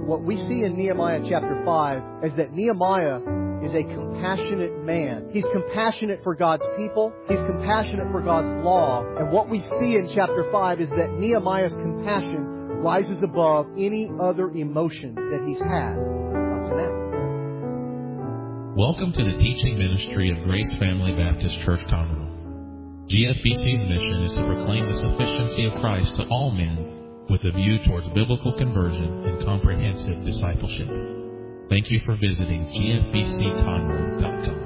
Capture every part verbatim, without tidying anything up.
what we see in Nehemiah chapter five is that Nehemiah is a compassionate man. He's compassionate for God's people. He's compassionate for God's law. And what we see in chapter five is that Nehemiah's compassion rises above any other emotion that he's had up to now. Welcome to the teaching ministry of Grace Family Baptist Church Conroe. G F B C's mission is to proclaim the sufficiency of Christ to all men with a view towards biblical conversion and comprehensive discipleship. Thank you for visiting G F B C conroe dot com.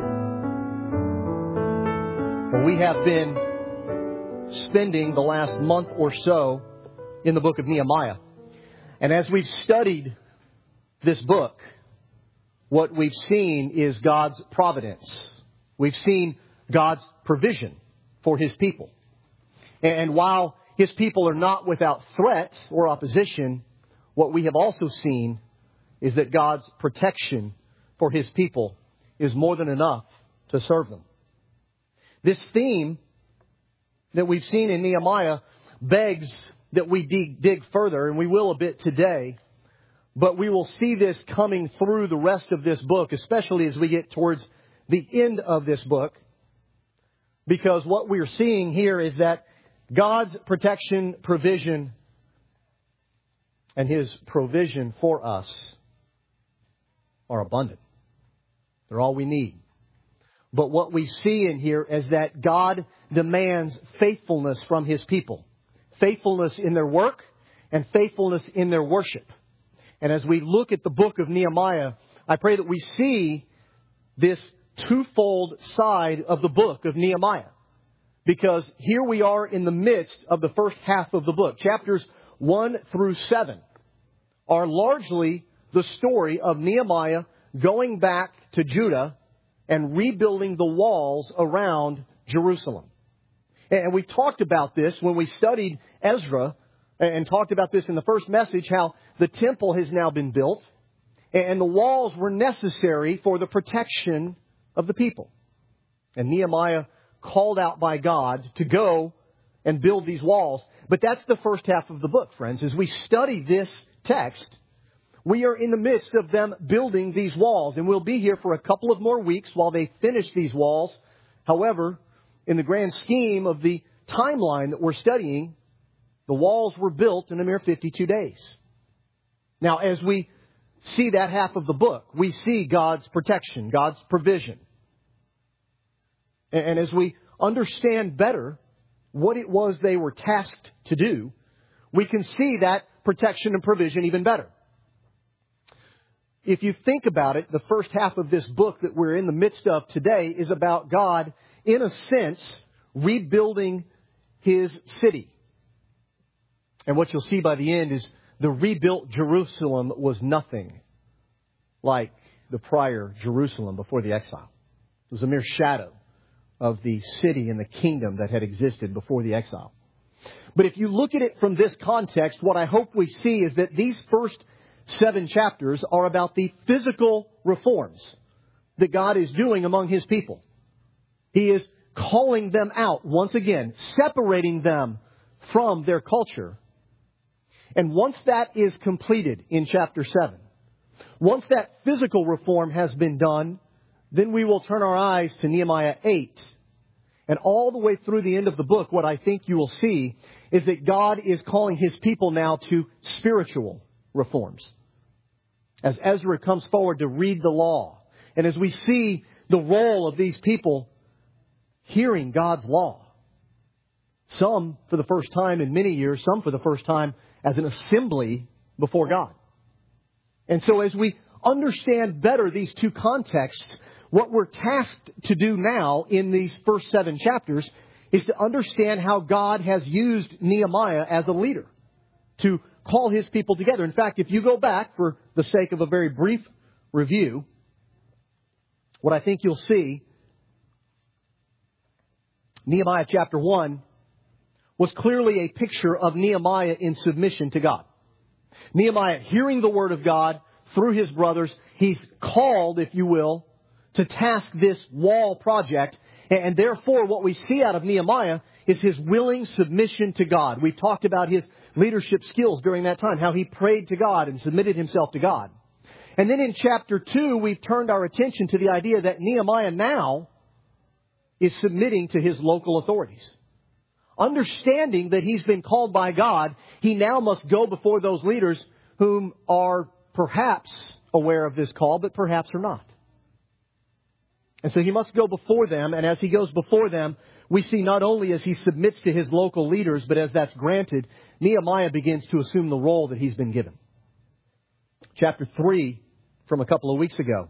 Well, we have been spending the last month or so in the book of Nehemiah. And as we've studied this book, what we've seen is God's providence. We've seen God's provision for His people. And while His people are not without threat or opposition, what we have also seen is that God's protection for His people is more than enough to serve them. This theme that we've seen in Nehemiah begs that we dig, dig further, and we will a bit today. But we will see this coming through the rest of this book, especially as we get towards the end of this book. Because what we're seeing here is that God's protection, provision, and His provision for us are abundant. They're all we need. But what we see in here is that God demands faithfulness from His people. Faithfulness in their work and faithfulness in their worship. And as we look at the book of Nehemiah, I pray that we see this twofold side of the book of Nehemiah. Because here we are in the midst of the first half of the book. Chapters one through seven are largely the story of Nehemiah going back to Judah and rebuilding the walls around Jerusalem. And we talked about this when we studied Ezra and talked about this in the first message, how the temple has now been built and the walls were necessary for the protection of the people. And Nehemiah called out by God to go and build these walls. But that's the first half of the book, friends. As we study this text, we are in the midst of them building these walls. And we'll be here for a couple of more weeks while they finish these walls. However, in the grand scheme of the timeline that we're studying, the walls were built in a mere fifty-two days. Now, as we see that half of the book, we see God's protection, God's provision. And as we understand better what it was they were tasked to do, we can see that protection and provision even better. If you think about it, the first half of this book that we're in the midst of today is about God, in a sense, rebuilding His city. And what you'll see by the end is the rebuilt Jerusalem was nothing like the prior Jerusalem before the exile. It was a mere shadow of the city and the kingdom that had existed before the exile. But if you look at it from this context, what I hope we see is that these first seven chapters are about the physical reforms that God is doing among His people. He is calling them out once again, separating them from their culture. And once that is completed in chapter seven, once that physical reform has been done, then we will turn our eyes to Nehemiah eight. And all the way through the end of the book, what I think you will see is that God is calling His people now to spiritual reforms. As Ezra comes forward to read the law, and as we see the role of these people hearing God's law, some for the first time in many years, some for the first time as an assembly before God. And so as we understand better these two contexts, what we're tasked to do now in these first seven chapters is to understand how God has used Nehemiah as a leader to call His people together. In fact, if you go back for the sake of a very brief review, what I think you'll see, Nehemiah chapter one was clearly a picture of Nehemiah in submission to God. Nehemiah hearing the word of God through his brothers, he's called, if you will, to task this wall project. And therefore, what we see out of Nehemiah is his willing submission to God. We've talked about his leadership skills during that time, how he prayed to God and submitted himself to God. And then in chapter two, we've turned our attention to the idea that Nehemiah now is submitting to his local authorities. Understanding that he's been called by God, he now must go before those leaders whom are perhaps aware of this call, but perhaps are not. And so he must go before them, and as he goes before them, we see not only as he submits to his local leaders, but as that's granted, Nehemiah begins to assume the role that he's been given. Chapter three, from a couple of weeks ago,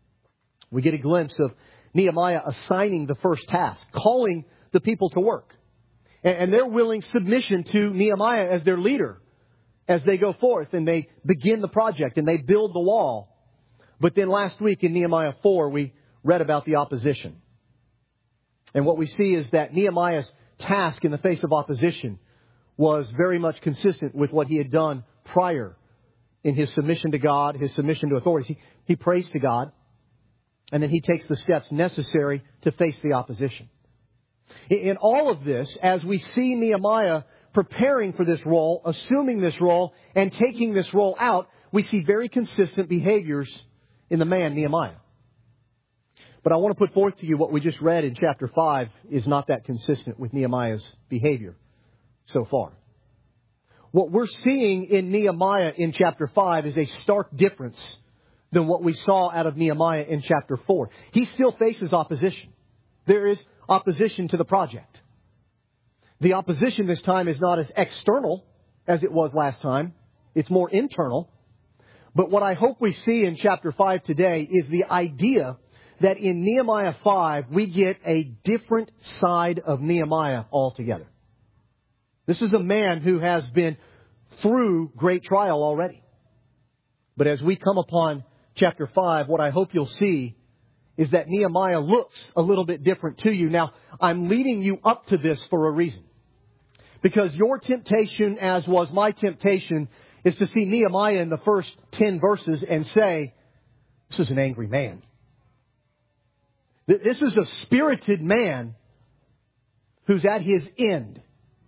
we get a glimpse of Nehemiah assigning the first task, calling the people to work. And their willing submission to Nehemiah as their leader as they go forth and they begin the project and they build the wall. But then last week in Nehemiah four, we read about the opposition. And what we see is that Nehemiah's task in the face of opposition was very much consistent with what he had done prior in his submission to God, his submission to authorities. He, he prays to God, and then he takes the steps necessary to face the opposition. In all of this, as we see Nehemiah preparing for this role, assuming this role, and taking this role out, we see very consistent behaviors in the man Nehemiah. But I want to put forth to you what we just read in chapter five is not that consistent with Nehemiah's behavior so far. What we're seeing in Nehemiah in chapter five is a stark difference than what we saw out of Nehemiah in chapter four. He still faces opposition. There is opposition to the project. The opposition this time is not as external as it was last time. It's more internal. But what I hope we see in chapter five today is the idea that in Nehemiah five, we get a different side of Nehemiah altogether. This is a man who has been through great trial already. But as we come upon chapter five, what I hope you'll see is that Nehemiah looks a little bit different to you. Now, I'm leading you up to this for a reason. Because your temptation, as was my temptation, is to see Nehemiah in the first ten verses and say, this is an angry man. This is a spirited man who's at his end.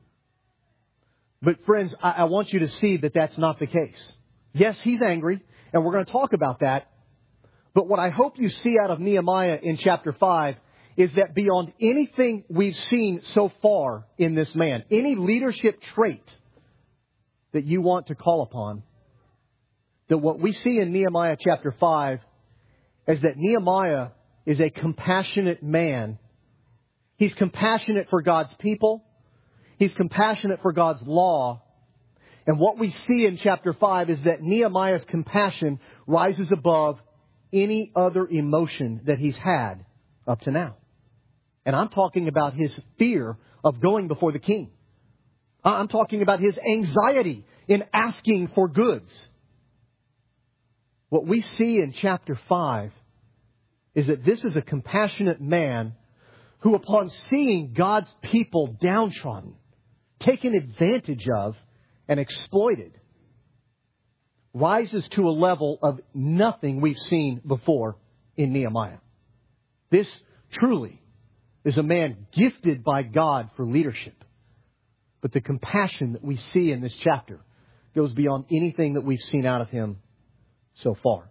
But friends, I want you to see that that's not the case. Yes, he's angry, and we're going to talk about that. But what I hope you see out of Nehemiah in chapter five is that beyond anything we've seen so far in this man, any leadership trait that you want to call upon, that what we see in Nehemiah chapter five is that Nehemiah is a compassionate man. He's compassionate for God's people. He's compassionate for God's law. And what we see in chapter five is that Nehemiah's compassion rises above any other emotion that he's had up to now. And I'm talking about his fear of going before the king. I'm talking about his anxiety in asking for goods. What we see in chapter five is that this is a compassionate man who, upon seeing God's people downtrodden, taken advantage of, and exploited, rises to a level of nothing we've seen before in Nehemiah. This truly is a man gifted by God for leadership. But the compassion that we see in this chapter goes beyond anything that we've seen out of him so far.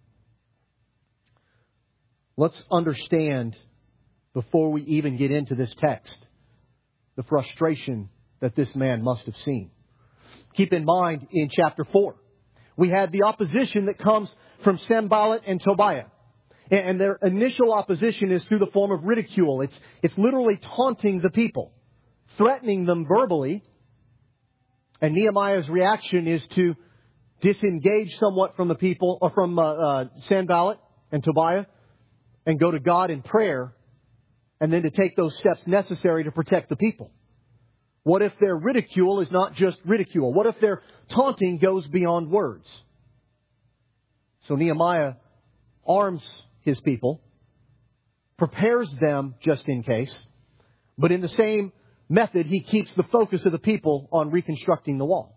Let's understand, before we even get into this text, the frustration that this man must have seen. Keep in mind, in chapter four, we had the opposition that comes from Sanballat and Tobiah. And their initial opposition is through the form of ridicule. It's, it's literally taunting the people, threatening them verbally. And Nehemiah's reaction is to disengage somewhat from the people, or from uh, uh, Sanballat and Tobiah, and go to God in prayer, and then to take those steps necessary to protect the people. What if their ridicule is not just ridicule? What if their taunting goes beyond words? So Nehemiah arms his people, prepares them just in case, but in the same method, he keeps the focus of the people on reconstructing the wall.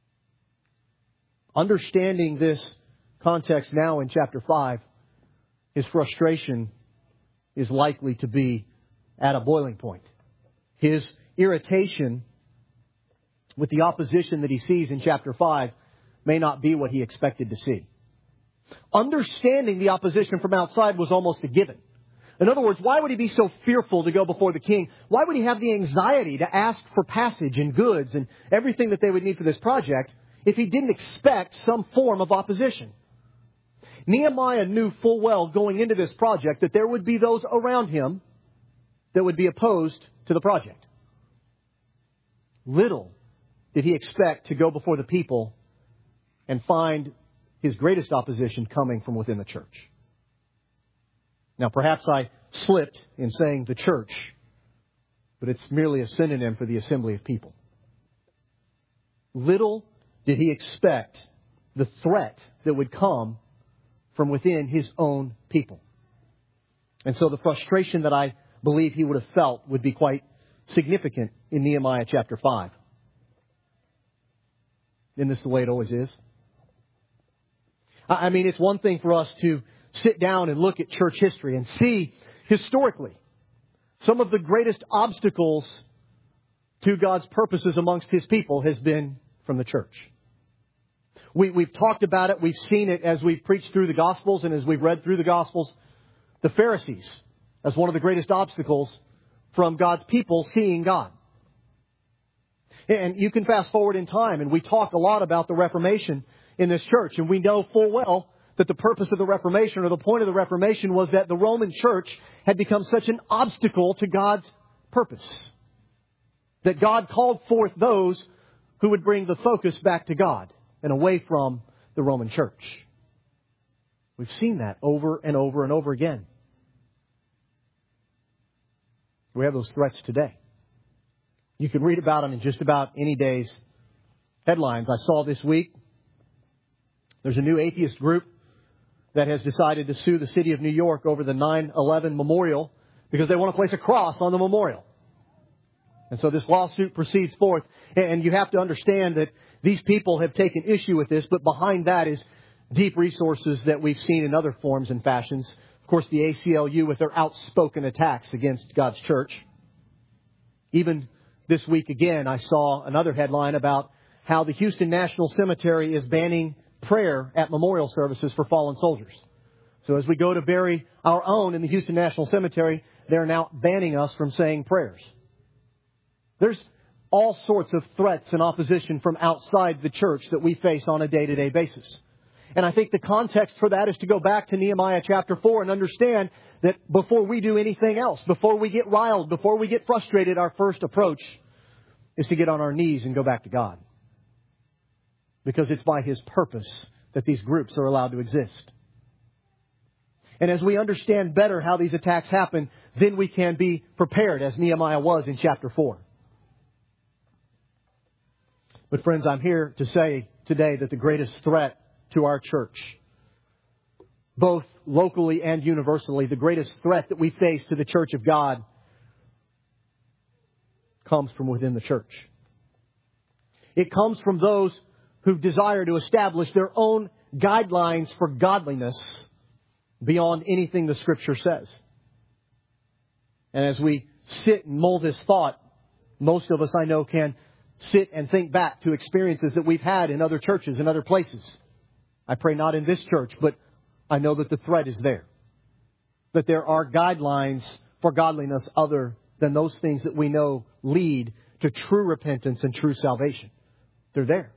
Understanding this context now in chapter five his frustration is likely to be at a boiling point. His irritation with the opposition that he sees in chapter five may not be what he expected to see. Understanding the opposition from outside was almost a given. In other words, why would he be so fearful to go before the king? Why would he have the anxiety to ask for passage and goods and everything that they would need for this project if he didn't expect some form of opposition? Nehemiah knew full well going into this project that there would be those around him that would be opposed to the project. Little did he expect to go before the people and find his greatest opposition coming from within the church. Now, perhaps I slipped in saying the church, but it's merely a synonym for the assembly of people. Little did he expect the threat that would come from within his own people. And so the frustration that I believe he would have felt would be quite significant in Nehemiah chapter five. Isn't this the way it always is? I mean, it's one thing for us to sit down and look at church history and see historically some of the greatest obstacles to God's purposes amongst His people has been from the church. We, we've talked about it. We've seen it as we've preached through the Gospels and as we've read through the Gospels. The Pharisees as one of the greatest obstacles from God's people seeing God. And you can fast forward in time, and we talk a lot about the Reformation in this church, and we know full well that the purpose of the Reformation, or the point of the Reformation, was that the Roman church had become such an obstacle to God's purpose. That God called forth those who would bring the focus back to God and away from the Roman church. We've seen that over and over and over again. We have those threats today. You can read about them in just about any day's headlines. I saw this week there's a new atheist group that has decided to sue the city of New York over the nine eleven memorial because they want to place a cross on the memorial. And so this lawsuit proceeds forth. And you have to understand that these people have taken issue with this, but behind that is deep resources that we've seen in other forms and fashions. Of course, the A C L U with their outspoken attacks against God's church. Even this week again, I saw another headline about how the Houston National Cemetery is banning prayer at memorial services for fallen soldiers. So as we go to bury our own in the Houston National Cemetery, they're now banning us from saying prayers. There's all sorts of threats and opposition from outside the church that we face on a day-to-day basis. And I think the context for that is to go back to Nehemiah chapter four and understand that before we do anything else, before we get riled, before we get frustrated, our first approach is to get on our knees and go back to God. Because it's by His purpose that these groups are allowed to exist. And as we understand better how these attacks happen, then we can be prepared, as Nehemiah was in chapter four. But friends, I'm here to say today that the greatest threat to our church, both locally and universally, the greatest threat that we face to the church of God comes from within the church. It comes from those who desire to establish their own guidelines for godliness beyond anything the Scripture says. And as we sit and mull this thought, most of us I know can sit and think back to experiences that we've had in other churches and other places. I pray not in this church, but I know that the threat is there. That there are guidelines for godliness other than those things that we know lead to true repentance and true salvation. They're there.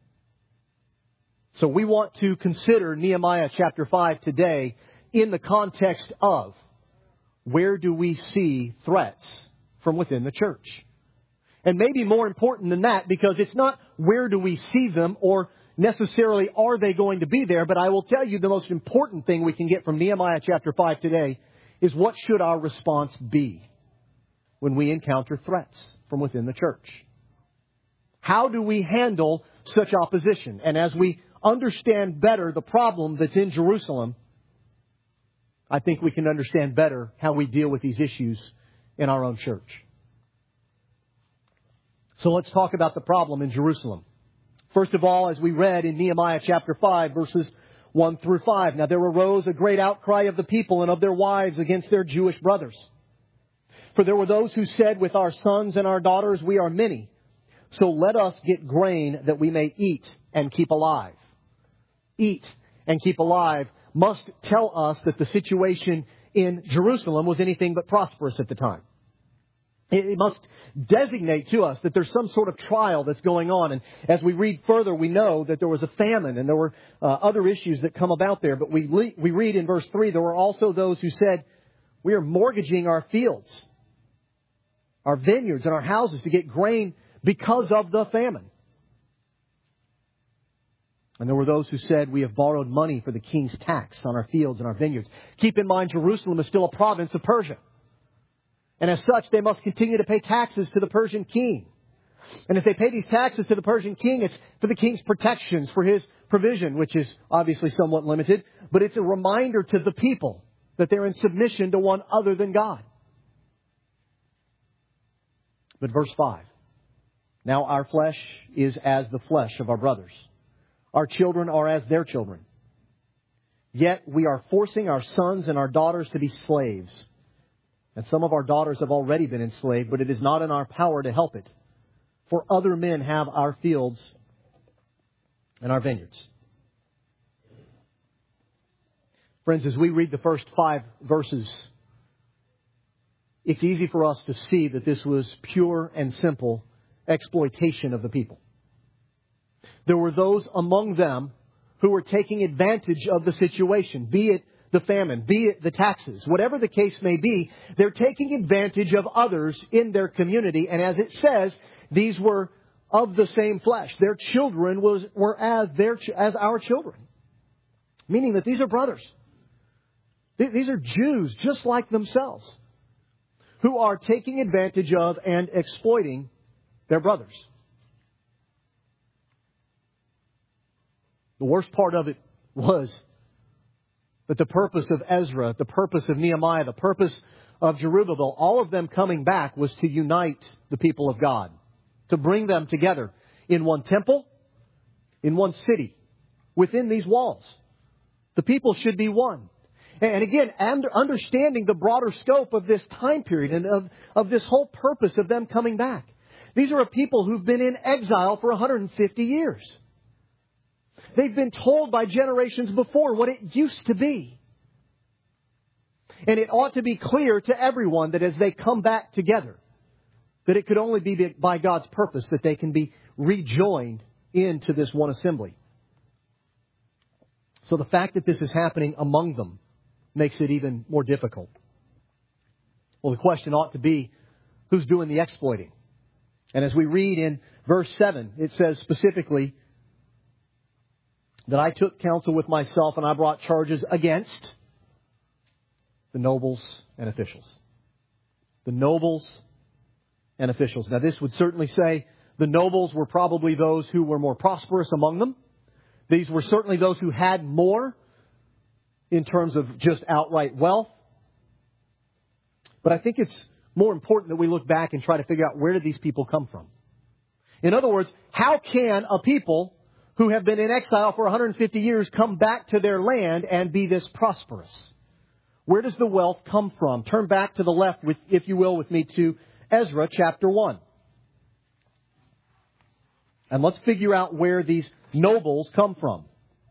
So we want to consider Nehemiah chapter five today in the context of where do we see threats from within the church? And maybe more important than that, because it's not where do we see them or necessarily are they going to be there, but I will tell you the most important thing we can get from Nehemiah chapter five today is what should our response be when we encounter threats from within the church? How do we handle such opposition? And as we understand better the problem that's in Jerusalem, I think we can understand better how we deal with these issues in our own church. So let's talk about the problem in Jerusalem. First of all, as we read in Nehemiah chapter five, verses one through five. Now there arose a great outcry of the people and of their wives against their Jewish brothers. For there were those who said, with our sons and our daughters we are many. So let us get grain that we may eat and keep alive. Eat and keep alive must tell us that the situation in Jerusalem was anything but prosperous at the time. It must designate to us that there's some sort of trial that's going on. And as we read further, we know that there was a famine and there were uh, other issues that come about there. But we, le- we read in verse three, there were also those who said, we are mortgaging our fields, our vineyards and our houses to get grain because of the famine. And there were those who said, we have borrowed money for the king's tax on our fields and our vineyards. Keep in mind, Jerusalem is still a province of Persia. And as such, they must continue to pay taxes to the Persian king. And if they pay these taxes to the Persian king, it's for the king's protections, for his provision, which is obviously somewhat limited. But it's a reminder to the people that they're in submission to one other than God. But verse five. Now our flesh is as the flesh of our brothers. Our children are as their children. Yet we are forcing our sons and our daughters to be slaves. And some of our daughters have already been enslaved, but it is not in our power to help it. For other men have our fields and our vineyards. Friends, as we read the first five verses, it's easy for us to see that this was pure and simple exploitation of the people. There were those among them who were taking advantage of the situation, be it the famine, be it the taxes, whatever the case may be, they're taking advantage of others in their community. And as it says, these were of the same flesh. Their children was, were as their as our children. Meaning that these are brothers. These are Jews just like themselves who are taking advantage of and exploiting their brothers. The worst part of it was that the purpose of Ezra, the purpose of Nehemiah, the purpose of Zerubbabel, all of them coming back was to unite the people of God, to bring them together in one temple, in one city, within these walls. The people should be one. And again, understanding the broader scope of this time period and of, of this whole purpose of them coming back. These are a people who've been in exile for one hundred fifty years. They've been told by generations before what it used to be. And it ought to be clear to everyone that as they come back together, that it could only be by God's purpose that they can be rejoined into this one assembly. So the fact that this is happening among them makes it even more difficult. Well, the question ought to be, who's doing the exploiting? And as we read in verse seven, it says specifically that I took counsel with myself and I brought charges against the nobles and officials. The nobles and officials. Now this would certainly say the nobles were probably those who were more prosperous among them. These were certainly those who had more in terms of just outright wealth. But I think it's more important that we look back and try to figure out, where did these people come from? In other words, how can a people who have been in exile for one hundred fifty years come back to their land and be this prosperous? Where does the wealth come from? Turn back to the left, with, if you will, with me to Ezra chapter one. And let's figure out where these nobles come from.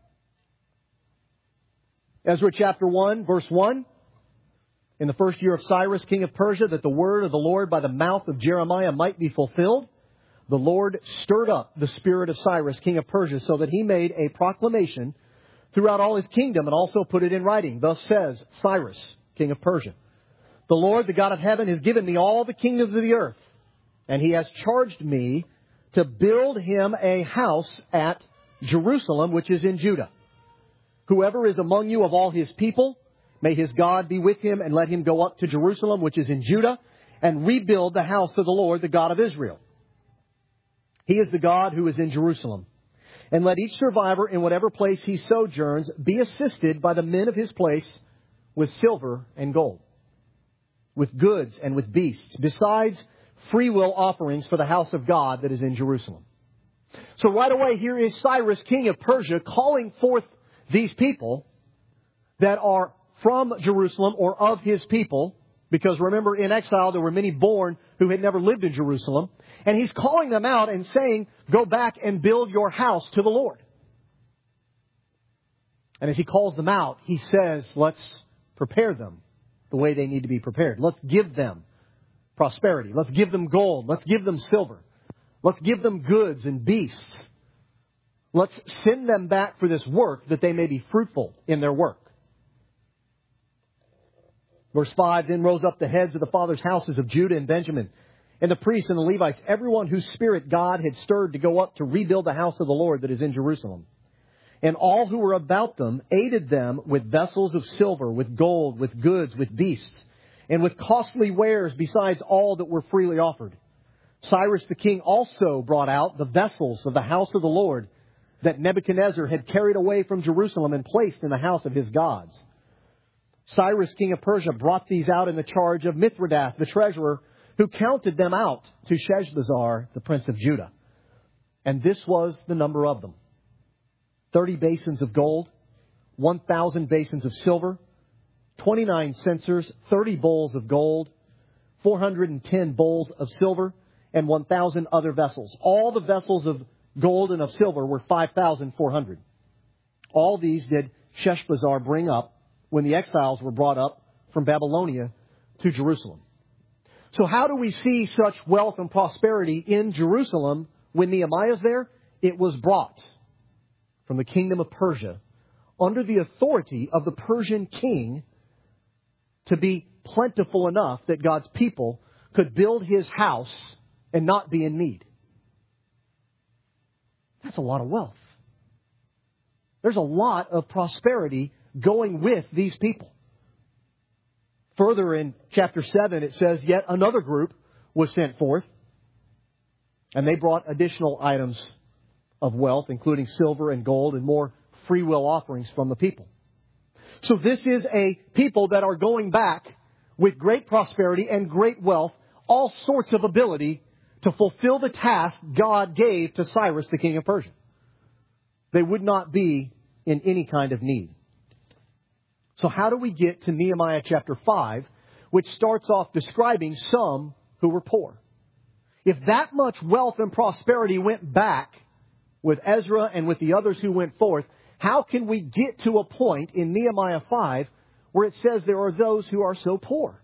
Ezra chapter one, verse one. In the first year of Cyrus, king of Persia, that the word of the Lord by the mouth of Jeremiah might be fulfilled, the Lord stirred up the spirit of Cyrus, king of Persia, so that he made a proclamation throughout all his kingdom and also put it in writing. Thus says Cyrus, king of Persia, the Lord, the God of heaven, has given me all the kingdoms of the earth, and he has charged me to build him a house at Jerusalem, which is in Judah. Whoever is among you of all his people, may his God be with him, and let him go up to Jerusalem, which is in Judah, and rebuild the house of the Lord, the God of Israel. He is the God who is in Jerusalem. And let each survivor in whatever place he sojourns be assisted by the men of his place with silver and gold, with goods and with beasts, besides free will offerings for the house of God that is in Jerusalem. So right away, here is Cyrus, king of Persia, calling forth these people that are from Jerusalem or of His people, because remember, in exile there were many born who had never lived in Jerusalem, and He's calling them out and saying, go back and build your house to the Lord. And as He calls them out, He says, let's prepare them the way they need to be prepared. Let's give them prosperity. Let's give them gold. Let's give them silver. Let's give them goods and beasts. Let's send them back for this work that they may be fruitful in their work. Verse five, then rose up the heads of the fathers' houses of Judah and Benjamin, and the priests and the Levites, everyone whose spirit God had stirred to go up to rebuild the house of the Lord that is in Jerusalem. And all who were about them aided them with vessels of silver, with gold, with goods, with beasts, and with costly wares besides all that were freely offered. Cyrus the king also brought out the vessels of the house of the Lord that Nebuchadnezzar had carried away from Jerusalem and placed in the house of his gods. Cyrus, king of Persia, brought these out in the charge of Mithridath, the treasurer, who counted them out to Sheshbazzar, the prince of Judah. And this was the number of them. Thirty basins of gold, one thousand basins of silver, twenty-nine censers, thirty bowls of gold, four hundred and ten bowls of silver, and one thousand other vessels. All the vessels of gold and of silver were five thousand four hundred. All these did Sheshbazzar bring up when the exiles were brought up from Babylonia to Jerusalem. So how do we see such wealth and prosperity in Jerusalem when Nehemiah's there? It was brought from the kingdom of Persia under the authority of the Persian king to be plentiful enough that God's people could build His house and not be in need. That's a lot of wealth. There's a lot of prosperity going with these people. Further in chapter seven, it says, yet another group was sent forth, and they brought additional items of wealth, including silver and gold and more free will offerings from the people. So this is a people that are going back with great prosperity and great wealth, all sorts of ability to fulfill the task God gave to Cyrus, the king of Persia. They would not be in any kind of need. So how do we get to Nehemiah chapter five, which starts off describing some who were poor? If that much wealth and prosperity went back with Ezra and with the others who went forth, how can we get to a point in Nehemiah five where it says there are those who are so poor?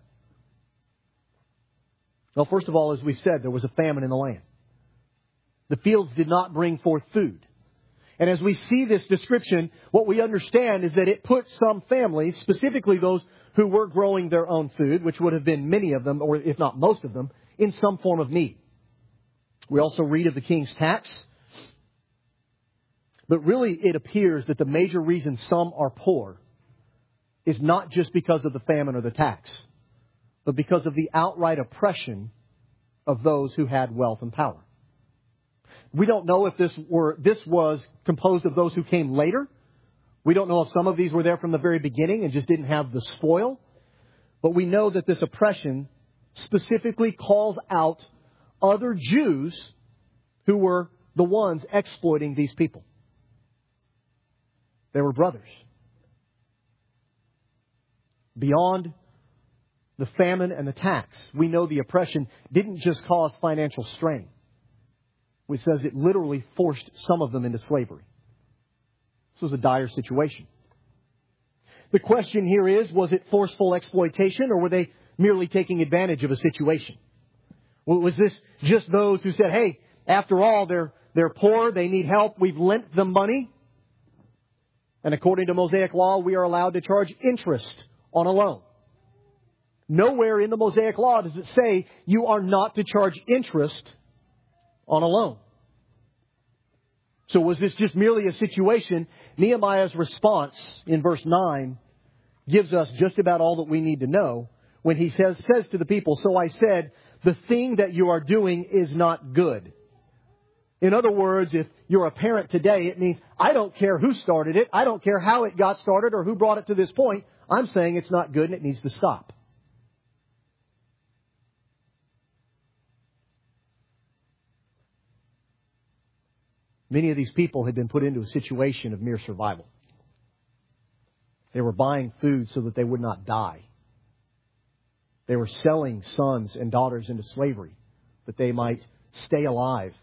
Well, first of all, as we've said, there was a famine in the land. The fields did not bring forth food. And as we see this description, what we understand is that it put some families, specifically those who were growing their own food, which would have been many of them, or if not most of them, in some form of need. We also read of the king's tax. But really, it appears that the major reason some are poor is not just because of the famine or the tax, but because of the outright oppression of those who had wealth and power. We don't know if this were this was composed of those who came later. We don't know if some of these were there from the very beginning and just didn't have the spoil. But we know that this oppression specifically calls out other Jews who were the ones exploiting these people. They were brothers. Beyond the famine and the tax, we know the oppression didn't just cause financial strain. It says it literally forced some of them into slavery. This was a dire situation. The question here is, was it forceful exploitation, or were they merely taking advantage of a situation? Was this just those who said, hey, after all, they're, they're poor, they need help, we've lent them money? And according to Mosaic law, we are allowed to charge interest on a loan. Nowhere in the Mosaic law does it say you are not to charge interest on a loan. So was this just merely a situation? Nehemiah's response in verse nine gives us just about all that we need to know when he says, says to the people, so I said, the thing that you are doing is not good. In other words, if you're a parent today, it means I don't care who started it. I don't care how it got started or who brought it to this point. I'm saying it's not good and it needs to stop. Many of these people had been put into a situation of mere survival. They were buying food so that they would not die. They were selling sons and daughters into slavery that they might stay alive.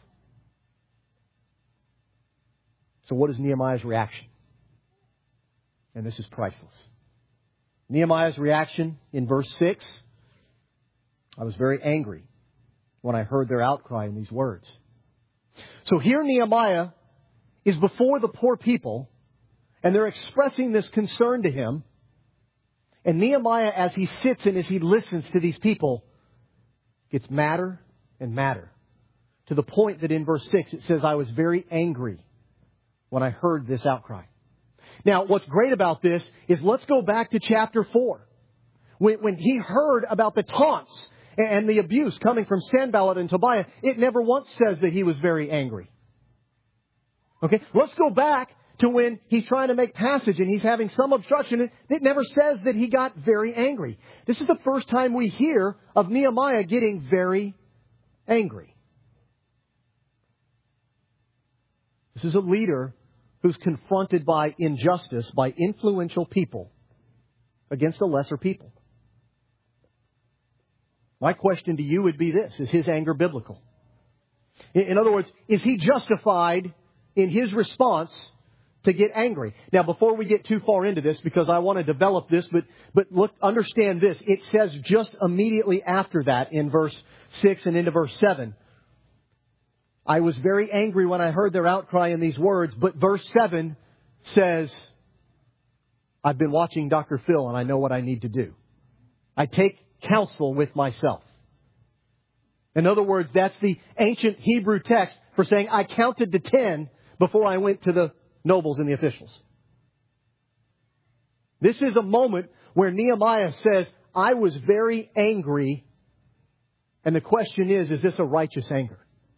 So what is Nehemiah's reaction? And this is priceless. Nehemiah's reaction in verse six, I was very angry when I heard their outcry in these words. So here Nehemiah is before the poor people, and they're expressing this concern to him. And Nehemiah, as he sits and as he listens to these people, gets madder and madder. To the point that in verse six it says, I was very angry when I heard this outcry. Now, what's great about this is let's go back to chapter four. When, when he heard about the taunts and the abuse coming from Sanballat and Tobiah, it never once says that he was very angry. Okay, let's go back to when he's trying to make passage and he's having some obstruction. It never says that he got very angry. This is the first time we hear of Nehemiah getting very angry. This is a leader who's confronted by injustice by influential people against a lesser people. My question to you would be this: is his anger biblical? In other words, is he justified in his response to get angry? Now, before we get too far into this, because I want to develop this, but but look, understand this. It says just immediately after that in verse six and into verse seven, I was very angry when I heard their outcry in these words. But verse seven says, I've been watching Doctor Phil and I know what I need to do. I take counsel with myself. In other words, that's the ancient Hebrew text for saying I counted to ten before I went to the nobles and the officials. This is a moment where Nehemiah says, I was very angry. And the question is, is this a righteous anger?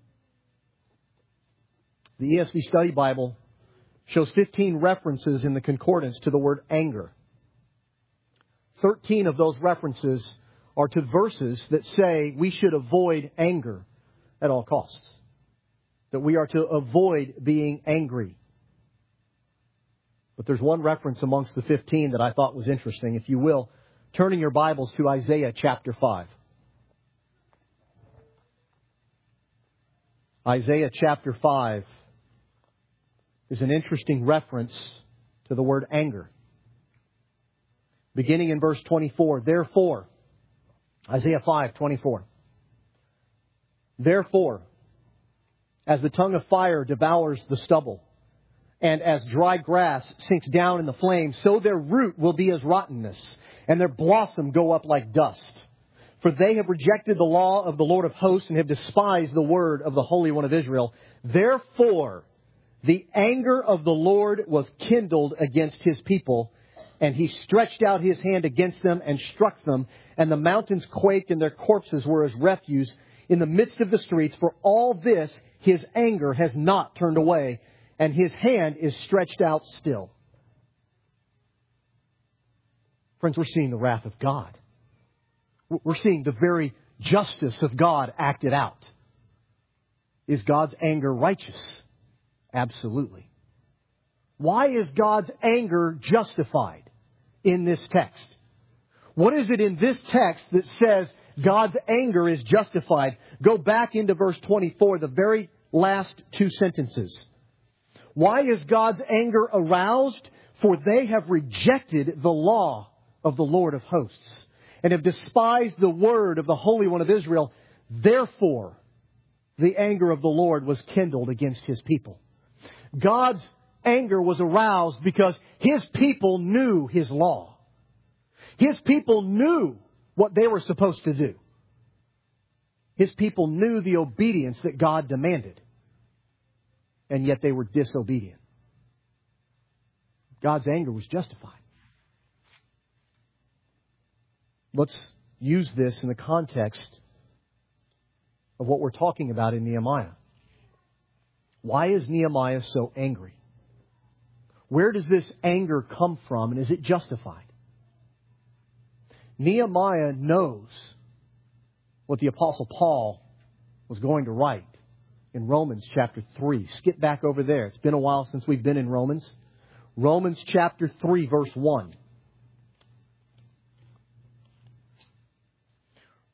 The E S V Study Bible shows fifteen references in the concordance to the word anger. thirteen of those references are to verses that say we should avoid anger at all costs. That we are to avoid being angry. But there's one reference amongst the fifteen that I thought was interesting. If you will, turn in your Bibles to Isaiah chapter five. Isaiah chapter five is an interesting reference to the word anger. Beginning in verse twenty-four, therefore, Isaiah five twenty-four. Therefore, as the tongue of fire devours the stubble, and as dry grass sinks down in the flame, so their root will be as rottenness, and their blossom go up like dust. For they have rejected the law of the Lord of hosts, and have despised the word of the Holy One of Israel. Therefore, the anger of the Lord was kindled against his people, and he stretched out his hand against them and struck them, and the mountains quaked, and their corpses were as refuse in the midst of the streets. For all this, his anger has not turned away, and his hand is stretched out still. Friends, we're seeing the wrath of God. We're seeing the very justice of God acted out. Is God's anger righteous? Absolutely. Why is God's anger justified in this text? What is it in this text that says God's anger is justified? Go back into verse twenty-four, the very last two sentences. Why is God's anger aroused? For they have rejected the law of the Lord of hosts, and have despised the word of the Holy One of Israel. Therefore, the anger of the Lord was kindled against his people. God's anger was aroused because his people knew his law. His people knew what they were supposed to do. His people knew the obedience that God demanded. And yet they were disobedient. God's anger was justified. Let's use this in the context of what we're talking about in Nehemiah. Why is Nehemiah so angry? Where does this anger come from, and is it justified? Nehemiah knows what the Apostle Paul was going to write in Romans chapter three. Skip back over there. It's been a while since we've been in Romans. Romans chapter three, verse one.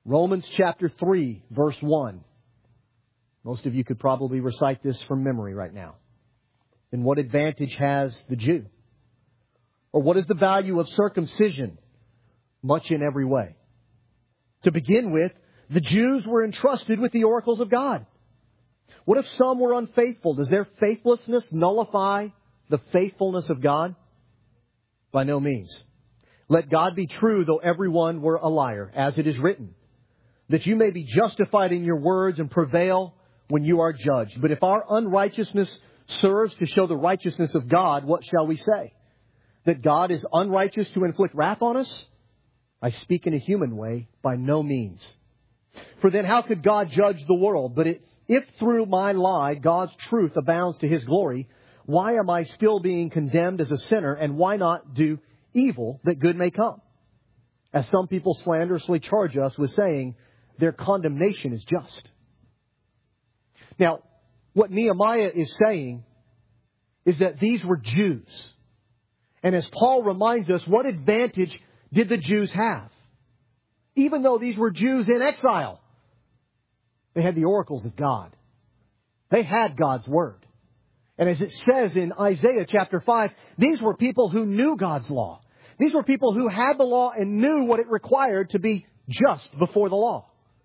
Romans chapter three, verse one. Most of you could probably recite this from memory right now. And what advantage has the Jew? Or what is the value of circumcision? Much in every way. To begin with, the Jews were entrusted with the oracles of God. What if some were unfaithful? Does their faithlessness nullify the faithfulness of God? By no means. Let God be true, though everyone were a liar, as it is written, that you may be justified in your words and prevail when you are judged. But if our unrighteousness serves to show the righteousness of God, what shall we say? That God is unrighteous to inflict wrath on us? I speak in a human way, by no means. For then how could God judge the world? But it, if through my lie God's truth abounds to His glory, why am I still being condemned as a sinner? And why not do evil that good may come? As some people slanderously charge us with saying, their condemnation is just. Now, what Nehemiah is saying is that these were Jews. And as Paul reminds us, what advantage did the Jews have? Even though these were Jews in exile, they had the oracles of God. They had God's Word. And as it says in Isaiah chapter five, these were people who knew God's law. These were people who had the law and knew what it required to be just before the law.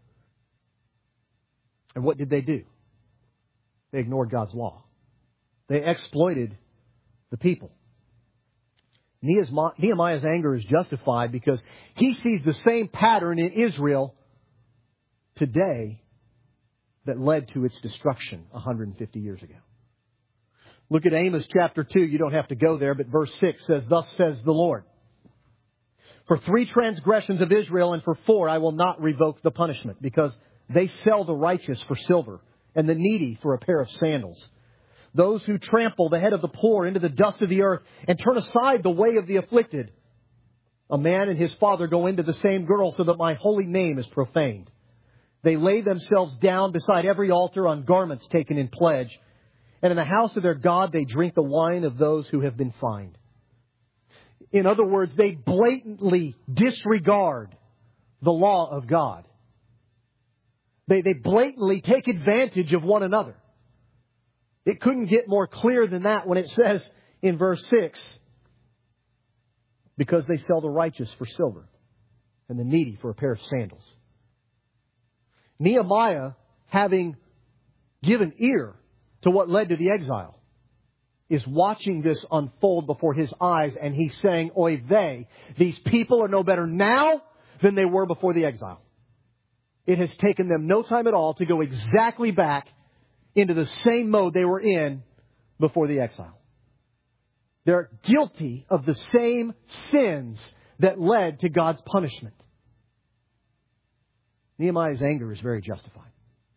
And what did they do? They ignored God's law. They exploited the people. Nehemiah's anger is justified because he sees the same pattern in Israel today that led to its destruction one hundred fifty years ago. Look at Amos chapter two. You don't have to go there, but verse six says, thus says the Lord, for three transgressions of Israel and for four I will not revoke the punishment, because they sell the righteous for silver and the needy for a pair of sandals. Those who trample the head of the poor into the dust of the earth and turn aside the way of the afflicted. A man and his father go into the same girl so that my holy name is profaned. They lay themselves down beside every altar on garments taken in pledge. And in the house of their God they drink the wine of those who have been fined. In other words, they blatantly disregard the law of God. They, they blatantly take advantage of one another. It couldn't get more clear than that when it says in verse six, because they sell the righteous for silver and the needy for a pair of sandals. Nehemiah, having given ear to what led to the exile, is watching this unfold before his eyes, and he's saying, oy vey, these people are no better now than they were before the exile. It has taken them no time at all to go exactly back into the same mode they were in before the exile. They're guilty of the same sins that led to God's punishment. Nehemiah's anger is very justified.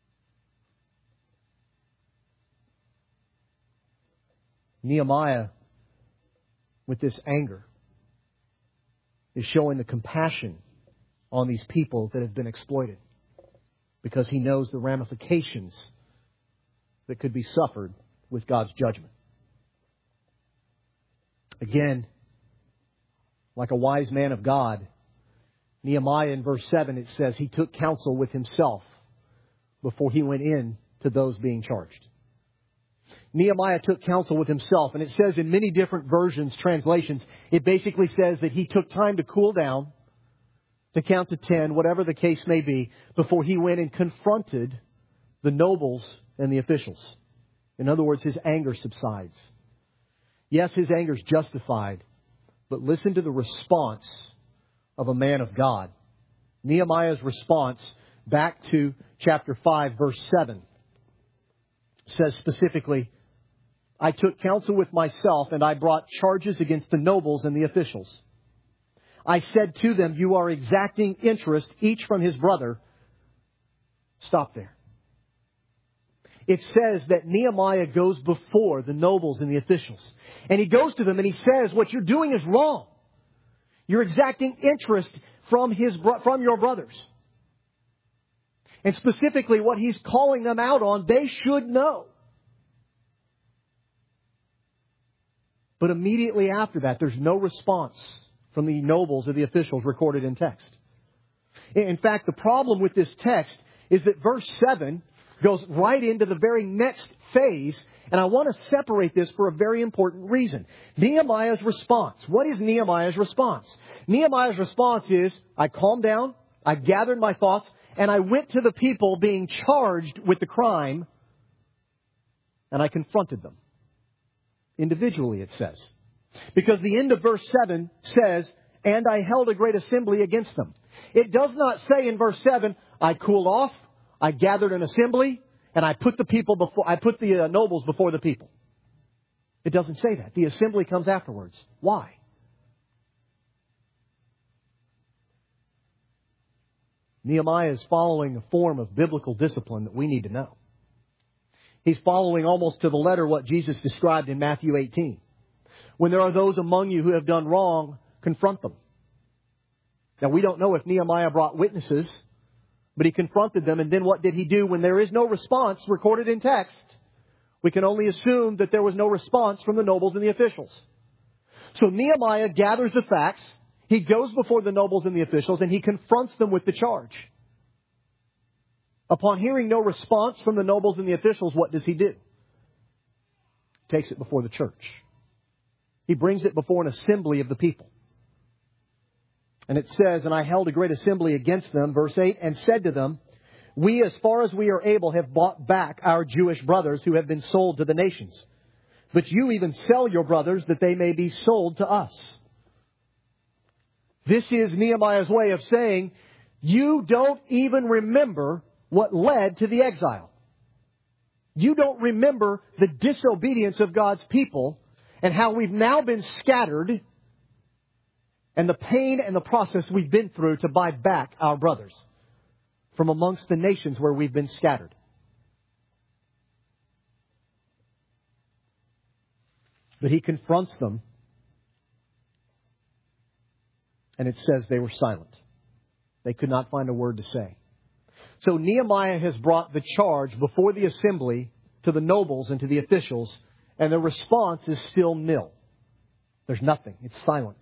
Nehemiah, with this anger, is showing the compassion on these people that have been exploited, because he knows the ramifications that could be suffered with God's judgment. Again, like a wise man of God, Nehemiah in verse seven, it says he took counsel with himself before he went in to those being charged. Nehemiah took counsel with himself, and it says in many different versions, translations, it basically says that he took time to cool down, to count to ten, whatever the case may be, before he went and confronted the nobles and the officials. In other words, his anger subsides. Yes, his anger is justified, but listen to the response of a man of God. Nehemiah's response, back to chapter five, verse seven, says specifically, I took counsel with myself, and I brought charges against the nobles and the officials. I said to them, you are exacting interest, each from his brother. Stop there. It says that Nehemiah goes before the nobles and the officials. And he goes to them and he says, what you're doing is wrong. You're exacting interest from his from your brothers. And specifically what he's calling them out on, they should know. But immediately after that, there's no response from the nobles or the officials recorded in text. In fact, the problem with this text is that verse seven goes right into the very next phase, and I want to separate this for a very important reason. Nehemiah's response. What is Nehemiah's response? Nehemiah's response is, I calmed down, I gathered my thoughts, and I went to the people being charged with the crime, and I confronted them. Individually, it says. Because the end of verse seven says, and I held a great assembly against them. It does not say in verse seven, I cooled off, I gathered an assembly, and I put the people before, I put the uh, nobles before the people. It doesn't say that. The assembly comes afterwards. Why? Nehemiah is following a form of biblical discipline that we need to know. He's following almost to the letter what Jesus described in Matthew eighteen. When there are those among you who have done wrong, confront them. Now, we don't know if Nehemiah brought witnesses, but he confronted them. And then what did he do when there is no response recorded in text? We can only assume that there was no response from the nobles and the officials. So Nehemiah gathers the facts. He goes before the nobles and the officials, and he confronts them with the charge. Upon hearing no response from the nobles and the officials, what does he do? Takes it before the church. He brings it before an assembly of the people. And it says, and I held a great assembly against them, verse eight, and said to them, we, as far as we are able, have bought back our Jewish brothers who have been sold to the nations. But you even sell your brothers that they may be sold to us. This is Nehemiah's way of saying, you don't even remember what led to the exile. You don't remember the disobedience of God's people and how we've now been scattered and the pain and the process we've been through to buy back our brothers from amongst the nations where we've been scattered. But he confronts them, and it says they were silent. They could not find a word to say. So Nehemiah has brought the charge before the assembly to the nobles and to the officials, and the response is still nil. There's nothing. It's silent.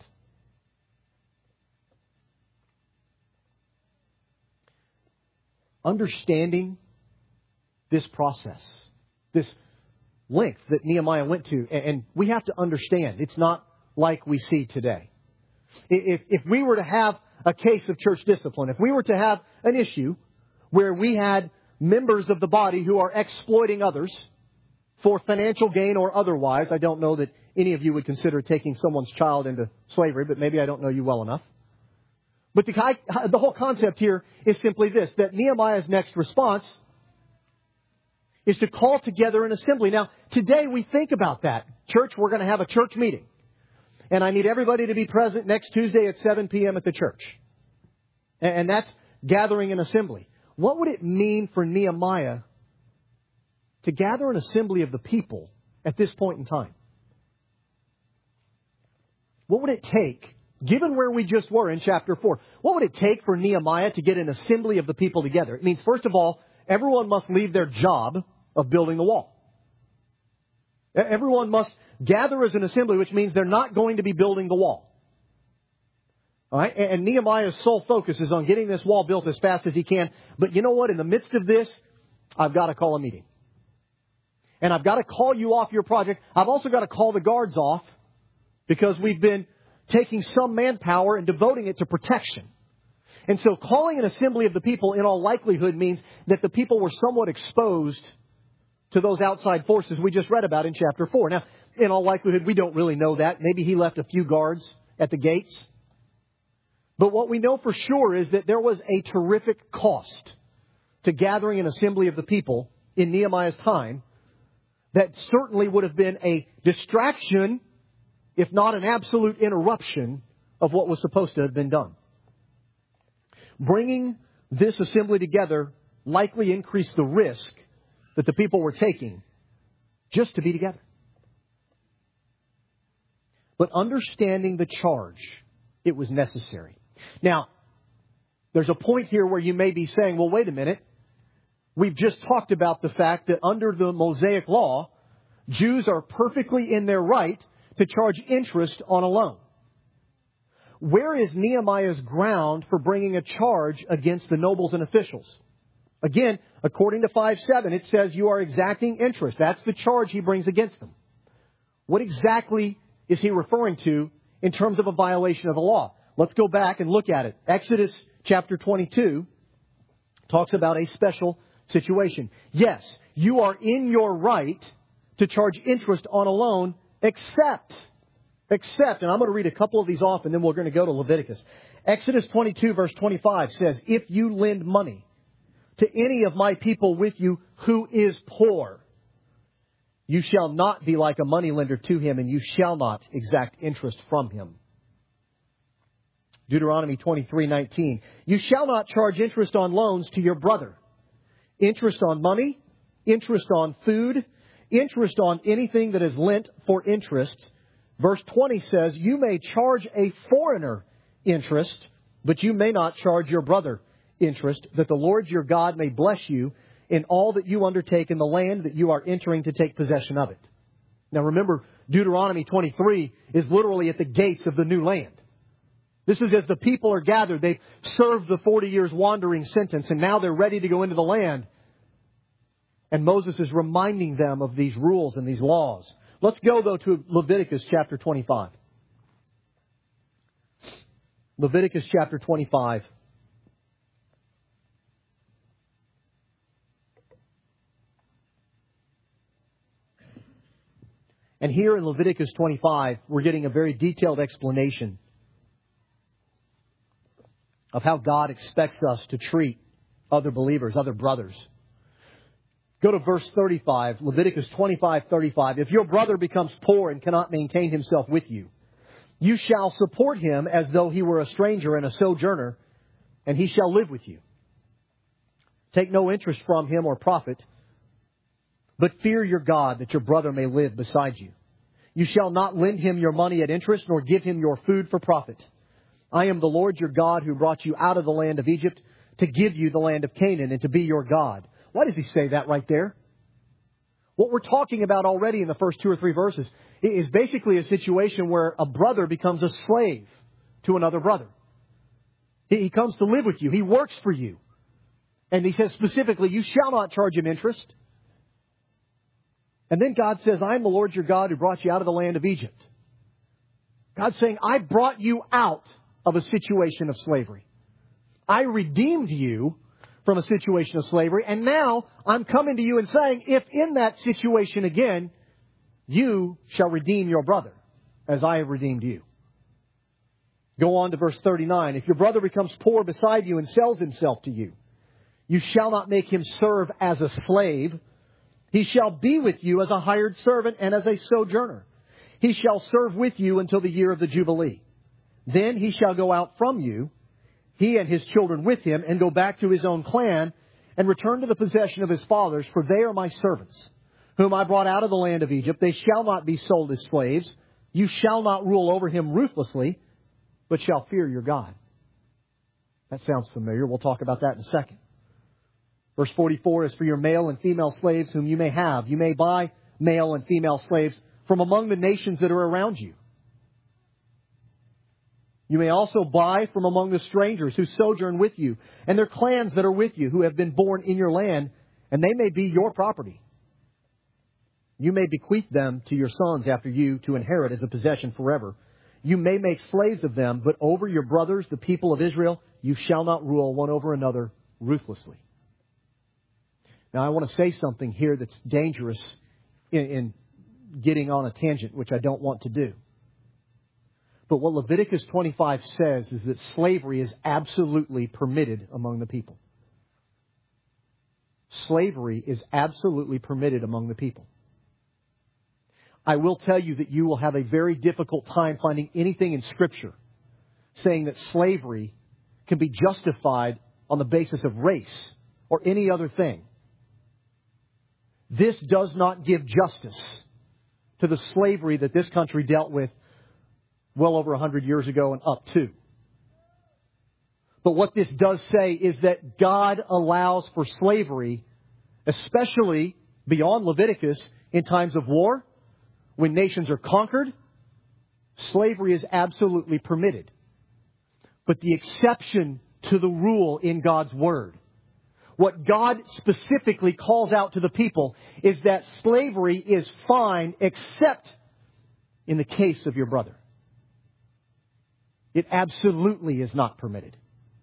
Understanding this process, this length that Nehemiah went to, and we have to understand, it's not like we see today. If, if we were to have a case of church discipline, if we were to have an issue where we had members of the body who are exploiting others for financial gain or otherwise, I don't know that any of you would consider taking someone's child into slavery, but maybe I don't know you well enough. But the, the whole concept here is simply this, that Nehemiah's next response is to call together an assembly. Now, today we think about that. Church, we're going to have a church meeting. And I need everybody to be present next Tuesday at seven p.m. at the church. And that's gathering an assembly. What would it mean for Nehemiah to gather an assembly of the people at this point in time? What would it take, given where we just were in chapter four, what would it take for Nehemiah to get an assembly of the people together? It means, first of all, everyone must leave their job of building the wall. Everyone must gather as an assembly, which means they're not going to be building the wall. All right? And Nehemiah's sole focus is on getting this wall built as fast as he can. But you know what? In the midst of this, I've got to call a meeting. And I've got to call you off your project. I've also got to call the guards off because we've been taking some manpower and devoting it to protection. And so calling an assembly of the people in all likelihood means that the people were somewhat exposed to those outside forces we just read about in chapter four. Now, in all likelihood, we don't really know that. Maybe he left a few guards at the gates. But what we know for sure is that there was a terrific cost to gathering an assembly of the people in Nehemiah's time that certainly would have been a distraction, if not an absolute interruption, of what was supposed to have been done. Bringing this assembly together likely increased the risk that the people were taking just to be together. But understanding the charge, it was necessary. Now, there's a point here where you may be saying, well, wait a minute. We've just talked about the fact that under the Mosaic law, Jews are perfectly in their right to charge interest on a loan. where is Nehemiah's ground for bringing a charge against the nobles and officials? Again, according to five seven, it says you are exacting interest. That's the charge he brings against them. What exactly is he referring to in terms of a violation of the law? Let's go back and look at it. Exodus chapter twenty-two talks about a special situation. Yes, you are in your right to charge interest on a loan, except, except, and I'm going to read a couple of these off and then we're going to go to Leviticus. Exodus twenty-two verse twenty-five says, if you lend money to any of my people with you who is poor, you shall not be like a moneylender to him, and you shall not exact interest from him. Deuteronomy twenty-three nineteen. You shall not charge interest on loans to your brother. Interest on money, interest on food, interest on anything that is lent for interest. Verse twenty says, you may charge a foreigner interest, but you may not charge your brother interest, that the Lord your God may bless you in all that you undertake in the land that you are entering to take possession of it. Now remember, Deuteronomy twenty-three is literally at the gates of the new land. This is as the people are gathered. They've served the forty years wandering sentence, and now they're ready to go into the land. And Moses is reminding them of these rules and these laws. Let's go, though, to Leviticus chapter twenty-five. Leviticus chapter twenty-five. And here in Leviticus twenty-five, we're getting a very detailed explanation of how God expects us to treat other believers, other brothers. Go to verse thirty-five, Leviticus twenty-five thirty-five. If your brother becomes poor and cannot maintain himself with you, you shall support him as though he were a stranger and a sojourner, and he shall live with you. Take no interest from him or profit, but fear your God, that your brother may live beside you. You shall not lend him your money at interest, nor give him your food for profit. I am the Lord your God, who brought you out of the land of Egypt to give you the land of Canaan and to be your God. Why does he say that right there? What we're talking about already in the first two or three verses is basically a situation where a brother becomes a slave to another brother. He comes to live with you. He works for you. And he says specifically, you shall not charge him interest. And then God says, I am the Lord your God who brought you out of the land of Egypt. God's saying, I brought you out of a situation of slavery. I redeemed you from a situation of slavery. And now I'm coming to you and saying, if in that situation again, you shall redeem your brother as I have redeemed you. Go on to verse thirty-nine. If your brother becomes poor beside you and sells himself to you, you shall not make him serve as a slave. He shall be with you as a hired servant and as a sojourner. He shall serve with you until the year of the Jubilee. Then he shall go out from you, he and his children with him, and go back to his own clan and return to the possession of his fathers, for they are my servants, whom I brought out of the land of Egypt. They shall not be sold as slaves. You shall not rule over him ruthlessly, but shall fear your God. That sounds familiar. We'll talk about that in a second. Verse forty-four is for your male and female slaves whom you may have. You may buy male and female slaves from among the nations that are around you. You may also buy from among the strangers who sojourn with you, and their clans that are with you, who have been born in your land, and they may be your property. You may bequeath them to your sons after you to inherit as a possession forever. You may make slaves of them, but over your brothers, the people of Israel, you shall not rule one over another ruthlessly. Now, I want to say something here that's dangerous in, in getting on a tangent, which I don't want to do. But what Leviticus twenty-five says is that slavery is absolutely permitted among the people. Slavery is absolutely permitted among the people. I will tell you that you will have a very difficult time finding anything in Scripture saying that slavery can be justified on the basis of race or any other thing. This does not give justice to the slavery that this country dealt with well over one hundred years ago and up to. But what this does say is that God allows for slavery, especially beyond Leviticus, in times of war, when nations are conquered. Slavery is absolutely permitted. but the exception to the rule in God's Word. What God specifically calls out to the people is that slavery is fine except in the case of your brother. It absolutely is not permitted.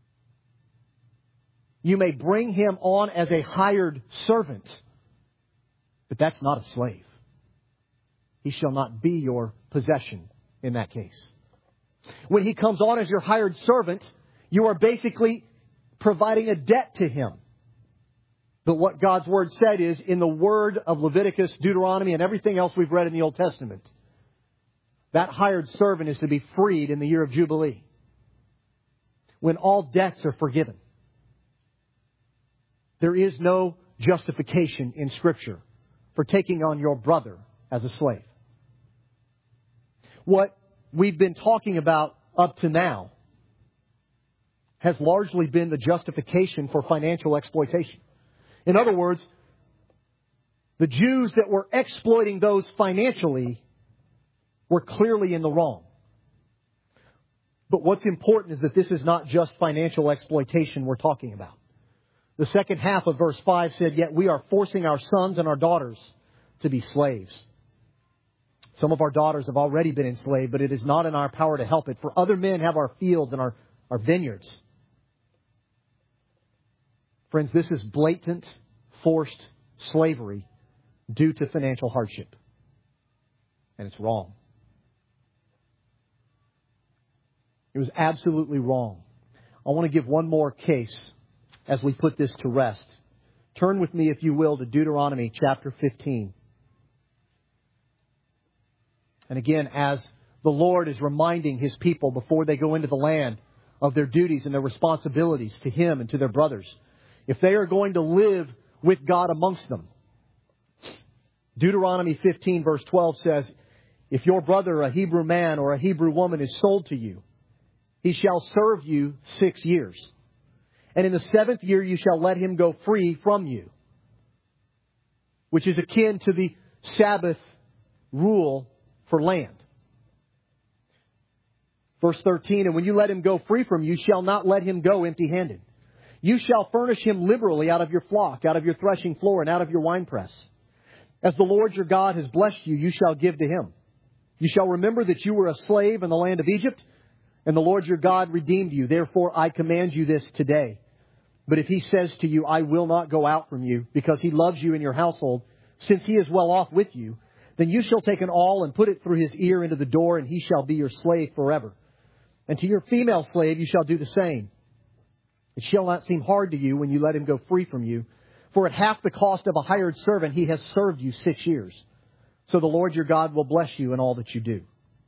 You may bring him on as a hired servant, but that's not a slave. He shall not be your possession in that case. When he comes on as your hired servant, you are basically providing a debt to him. But what God's Word said is, in the Word of Leviticus, Deuteronomy, and everything else we've read in the Old Testament, that hired servant is to be freed in the year of Jubilee, when all debts are forgiven. There is no justification in Scripture for taking on your brother as a slave. What we've been talking about up to now has largely been the justification for financial exploitation. In other words, the Jews that were exploiting those financially were clearly in the wrong. But what's important is that this is not just financial exploitation we're talking about. The second half of verse five said, "Yet we are forcing our sons and our daughters to be slaves." Some of our daughters have already been enslaved, but it is not in our power to help it. For other men have our fields and our, our vineyards. Friends, this is blatant, forced slavery due to financial hardship. And it's wrong. It was absolutely wrong. I want to give one more case as we put this to rest. Turn with me, if you will, to Deuteronomy chapter fifteen. And again, as the Lord is reminding His people before they go into the land of their duties and their responsibilities to Him and to their brothers, if they are going to live with God amongst them. Deuteronomy fifteen verse twelve says, "If your brother, a Hebrew man or a Hebrew woman, is sold to you, he shall serve you six years. And in the seventh year you shall let him go free from you." Which is akin to the Sabbath rule for land. Verse thirteen, "And when you let him go free from you, shall not let him go empty-handed. You shall furnish him liberally out of your flock, out of your threshing floor, and out of your winepress. As the Lord your God has blessed you, you shall give to him. You shall remember that you were a slave in the land of Egypt, and the Lord your God redeemed you. Therefore I command you this today. But if he says to you, 'I will not go out from you,' because he loves you and your household, since he is well off with you, then you shall take an awl and put it through his ear into the door, and he shall be your slave forever. And to your female slave you shall do the same. It shall not seem hard to you when you let him go free from you. For at half the cost of a hired servant he has served you six years. So the Lord your God will bless you in all that you do."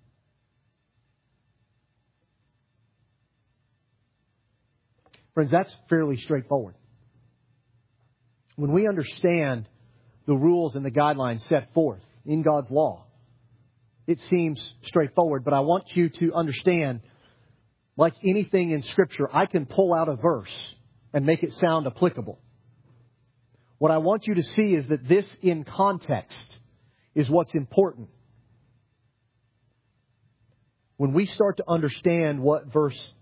Friends, that's fairly straightforward. When we understand the rules and the guidelines set forth in God's law, it seems straightforward. But I want you to understand, like anything in Scripture, I can pull out a verse and make it sound applicable. What I want you to see is that this in context is what's important. When we start to understand what verse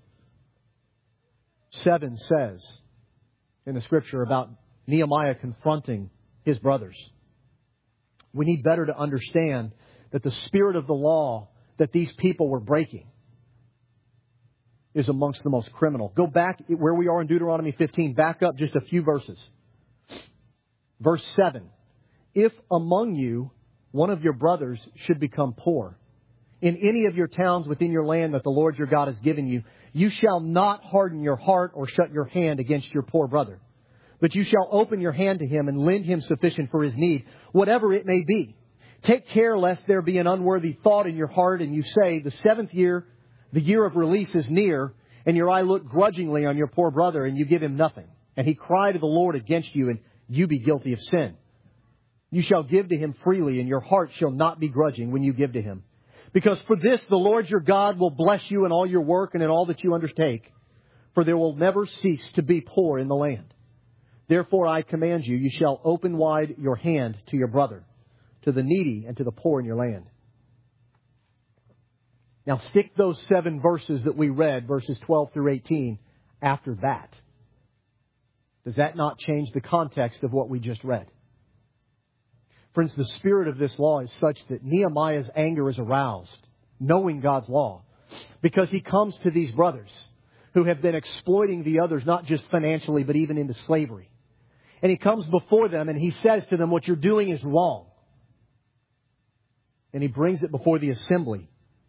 seven says in the Scripture about Nehemiah confronting his brothers, we need better to understand that the spirit of the law that these people were breaking is amongst the most criminal. Go back where we are in Deuteronomy fifteen. Back up just a few verses. Verse seven. "If among you one of your brothers should become poor in any of your towns within your land that the Lord your God has given you, you shall not harden your heart or shut your hand against your poor brother. But you shall open your hand to him and lend him sufficient for his need, whatever it may be. Take care lest there be an unworthy thought in your heart, and you say, 'The seventh year, the year of release is near,' and your eye look grudgingly on your poor brother, and you give him nothing. And he cry to the Lord against you, and you be guilty of sin. You shall give to him freely, and your heart shall not be grudging when you give to him. Because for this the Lord your God will bless you in all your work and in all that you undertake. For there will never cease to be poor in the land. Therefore I command you, you shall open wide your hand to your brother, to the needy and to the poor in your land." Now stick those seven verses that we read, verses twelve through eighteen, after that. Does that not change the context of what we just read? Friends, the spirit of this law is such that Nehemiah's anger is aroused, knowing God's law, because he comes to these brothers who have been exploiting the others, not just financially, but even into slavery. And he comes before them and he says to them, what you're doing is wrong. And he brings it before the assembly.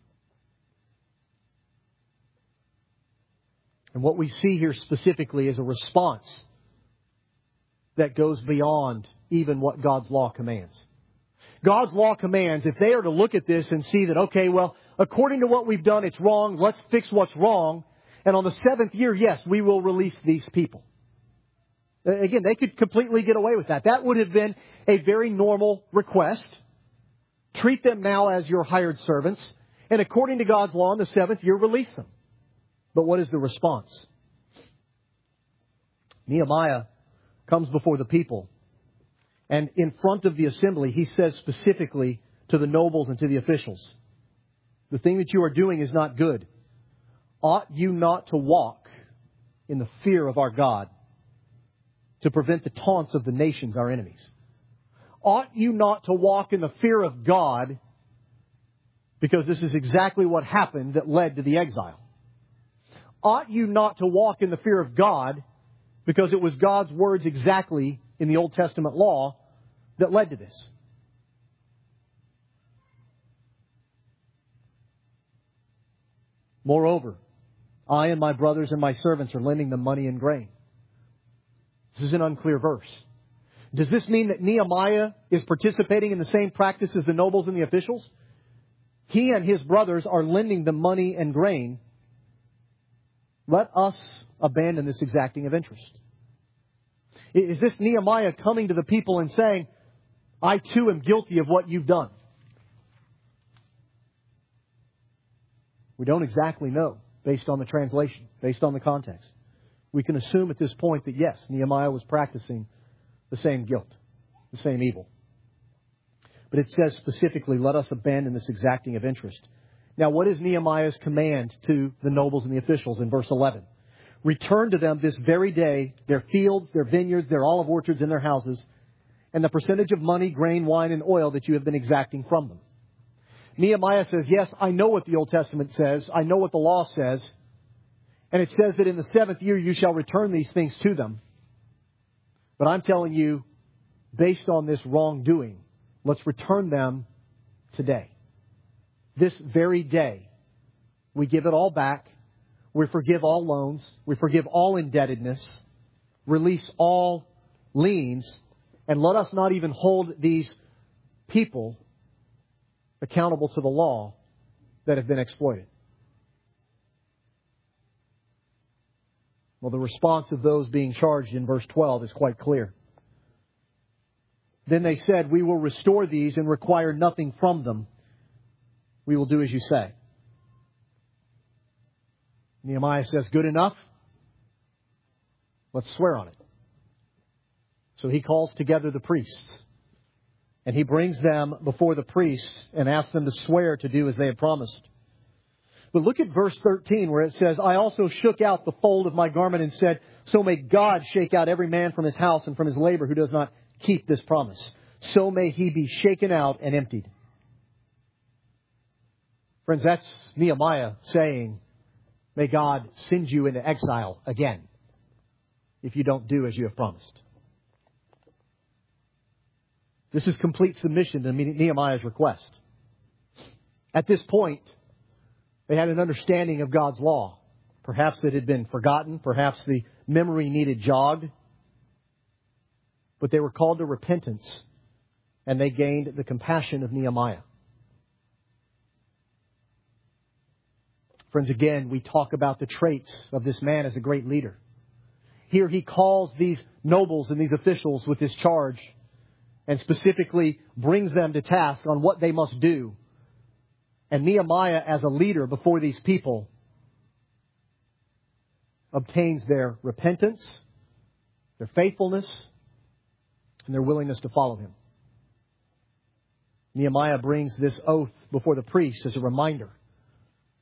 And what we see here specifically is a response that goes beyond even what God's law commands. God's law commands, if they are to look at this and see that, okay, well, according to what we've done, it's wrong, let's fix what's wrong. And on the seventh year, yes, we will release these people. Again, they could completely get away with that. That would have been a very normal request. Treat them now as your hired servants. And according to God's law, on the seventh year, release them. But what is the response? Nehemiah comes before the people. And in front of the assembly, he says specifically to the nobles and to the officials, the thing that you are doing is not good. Ought you not to walk in the fear of our God to prevent the taunts of the nations, our enemies? Ought you not to walk in the fear of God, because this is exactly what happened that led to the exile? Ought you not to walk in the fear of God, because it was God's words exactly in the Old Testament law that led to this? Moreover, I and my brothers and my servants are lending them money and grain. This is an unclear verse. Does this mean that Nehemiah is participating in the same practice as the nobles and the officials? He and his brothers are lending them money and grain. Let us abandon this exacting of interest. Is this Nehemiah coming to the people and saying, I too am guilty of what you've done? We don't exactly know based on the translation, based on the context. We can assume at this point that yes, Nehemiah was practicing the same guilt, the same evil. But it says specifically, let us abandon this exacting of interest. Now, what is Nehemiah's command to the nobles and the officials in verse eleven? Return to them this very day their fields, their vineyards, their olive orchards, and their houses, and the percentage of money, grain, wine, and oil that you have been exacting from them. Nehemiah says, yes, I know what the Old Testament says. I know what the law says. And it says that in the seventh year you shall return these things to them. But I'm telling you, based on this wrongdoing, let's return them today. This very day, we give it all back. We forgive all loans. We forgive all indebtedness. Release all liens. And let us not even hold these people accountable to the law that have been exploited. Well, the response of those being charged in verse twelve is quite clear. Then they said, we will restore these and require nothing from them. We will do as you say. Nehemiah says, good enough. Let's swear on it. So he calls together the priests. And he brings them before the priests and asks them to swear to do as they had promised. But look at verse thirteen where it says, I also shook out the fold of my garment and said, so may God shake out every man from his house and from his labor who does not keep this promise. So may he be shaken out and emptied. Friends, that's Nehemiah saying, may God send you into exile again if you don't do as you have promised. This is complete submission to Nehemiah's request. At this point, they had an understanding of God's law. Perhaps it had been forgotten. Perhaps the memory needed jogged. But they were called to repentance, and they gained the compassion of Nehemiah. Friends, again, we talk about the traits of this man as a great leader. Here he calls these nobles and these officials with this charge and specifically brings them to task on what they must do. And Nehemiah, as a leader before these people, obtains their repentance, their faithfulness, and their willingness to follow him. Nehemiah brings this oath before the priests as a reminder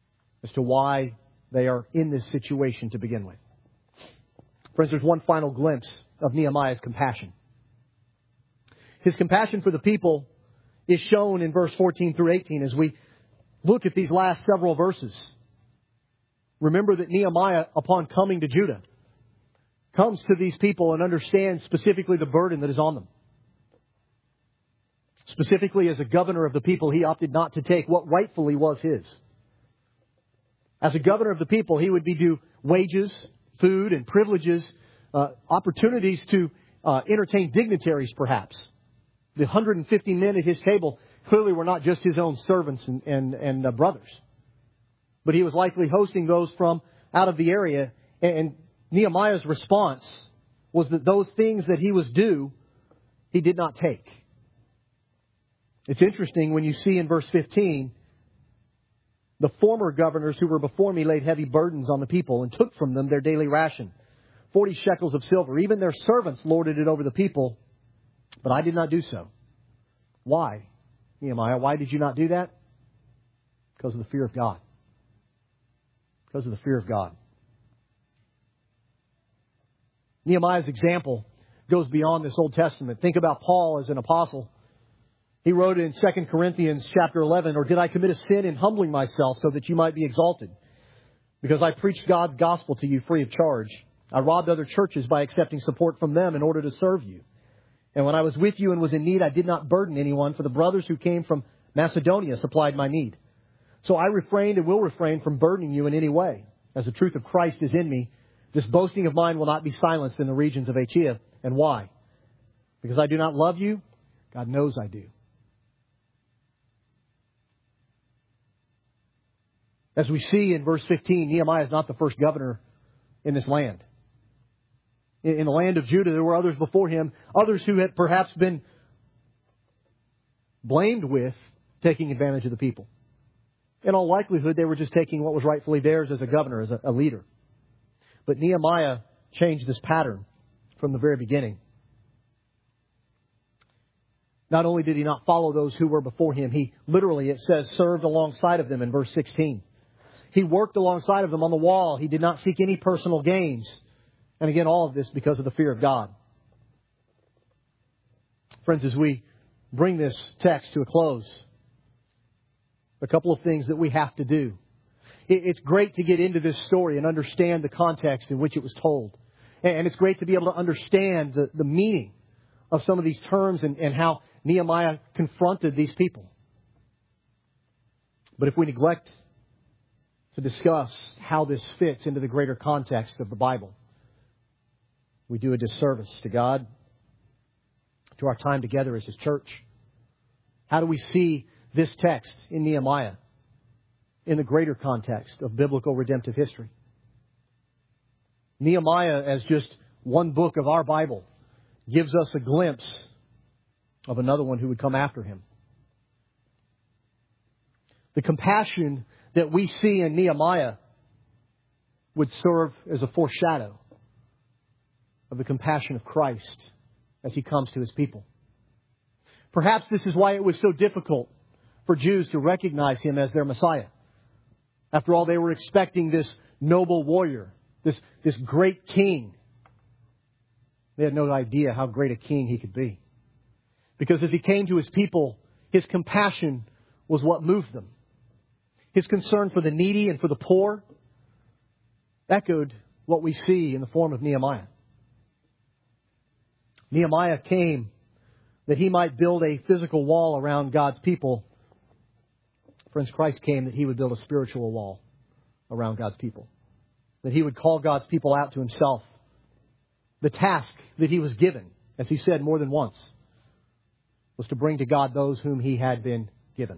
as to why they are in this situation to begin with. Friends, there's one final glimpse of Nehemiah's compassion. His compassion for the people is shown in verse fourteen through eighteen as we look at these last several verses. Remember that Nehemiah, upon coming to Judah, comes to these people and understands specifically the burden that is on them. Specifically, as a governor of the people, he opted not to take what rightfully was his. As a governor of the people, he would be due wages, food, and privileges, uh, opportunities to uh, entertain dignitaries, perhaps. The one hundred fifty men at his table clearly were not just his own servants and, and, and uh, brothers. But he was likely hosting those from out of the area. And, and Nehemiah's response was that those things that he was due, he did not take. It's interesting when you see in verse fifteen, the former governors who were before me laid heavy burdens on the people and took from them their daily ration, forty shekels of silver. Even their servants lorded it over the people, but I did not do so. Why, Nehemiah? Why did you not do that? Because of the fear of God. Because of the fear of God. Nehemiah's example goes beyond this Old Testament. Think about Paul as an apostle. He wrote in Second Corinthians chapter eleven, or did I commit a sin in humbling myself so that you might be exalted? Because I preached God's gospel to you free of charge. I robbed other churches by accepting support from them in order to serve you. And when I was with you and was in need, I did not burden anyone, for the brothers who came from Macedonia supplied my need. So I refrained and will refrain from burdening you in any way. As the truth of Christ is in me, this boasting of mine will not be silenced in the regions of Achaia. And why? Because I do not love you? God knows I do. As we see in verse fifteen, Nehemiah is not the first governor in this land. In the land of Judah, there were others before him, others who had perhaps been blamed with taking advantage of the people. In all likelihood, they were just taking what was rightfully theirs as a governor, as a, a leader. But Nehemiah changed this pattern from the very beginning. Not only did he not follow those who were before him, he literally, it says, served alongside of them in verse sixteen. He worked alongside of them on the wall. He did not seek any personal gains. And again, all of this because of the fear of God. Friends, as we bring this text to a close, a couple of things that we have to do. It's great to get into this story and understand the context in which it was told. And it's great to be able to understand the, the meaning of some of these terms and, and how Nehemiah confronted these people. But if we neglect to discuss how this fits into the greater context of the Bible, we do a disservice to God, to our time together as His church. How do we see this text in Nehemiah in the greater context of biblical redemptive history? Nehemiah, as just one book of our Bible, gives us a glimpse of another one who would come after him. The compassion that we see in Nehemiah would serve as a foreshadow of the compassion of Christ as He comes to His people. Perhaps this is why it was so difficult for Jews to recognize Him as their Messiah. After all, they were expecting this noble warrior, this, this great king. They had no idea how great a king He could be. Because as He came to His people, His compassion was what moved them. His concern for the needy and for the poor echoed what we see in the form of Nehemiah. Nehemiah came that he might build a physical wall around God's people. Friends, Christ came that He would build a spiritual wall around God's people. That He would call God's people out to Himself. The task that He was given, as He said more than once, was to bring to God those whom He had been given.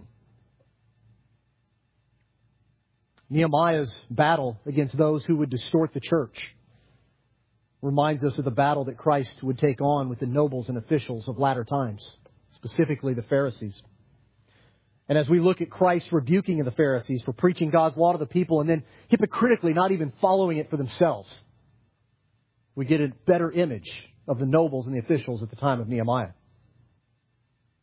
Nehemiah's battle against those who would distort the church reminds us of the battle that Christ would take on with the nobles and officials of latter times, specifically the Pharisees. And as we look at Christ rebuking of the Pharisees for preaching God's law to the people and then hypocritically not even following it for themselves, we get a better image of the nobles and the officials at the time of Nehemiah.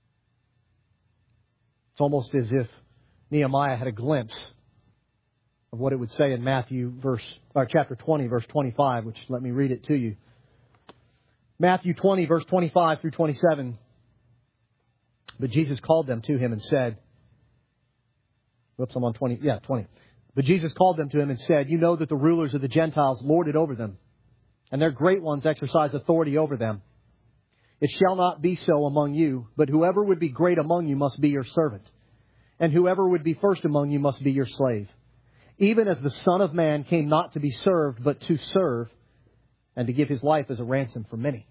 It's almost as if Nehemiah had a glimpse of what it would say in Matthew verse, or chapter twenty, verse twenty-five, which let me read it to you. Matthew twenty, verse twenty-five through twenty-seven. But Jesus called them to him and said, whoops, I'm on twenty, yeah, twenty. But Jesus called them to him and said, you know that the rulers of the Gentiles lord it over them, and their great ones exercise authority over them. It shall not be so among you, but whoever would be great among you must be your servant, and whoever would be first among you must be your slave. Even as the Son of Man came not to be served, but to serve, and to give his life as a ransom for many.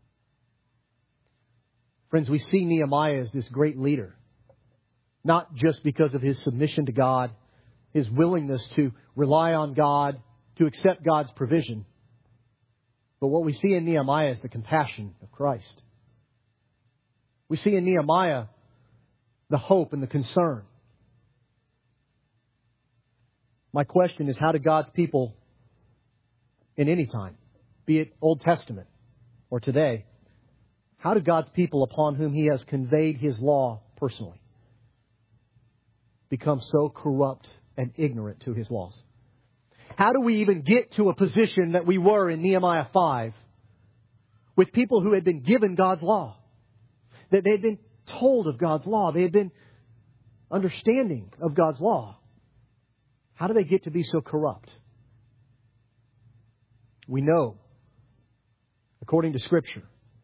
Friends, we see Nehemiah as this great leader, not just because of his submission to God, his willingness to rely on God, to accept God's provision. But what we see in Nehemiah is the compassion of Christ. We see in Nehemiah the hope and the concern. My question is, how do God's people in any time, be it Old Testament or today, how do God's people upon whom He has conveyed His law personally become so corrupt and ignorant to His laws? How do we even get to a position that we were in Nehemiah five with people who had been given God's law? That they had been told of God's law. They had been understanding of God's law. How do they get to be so corrupt? We know, according to Scripture,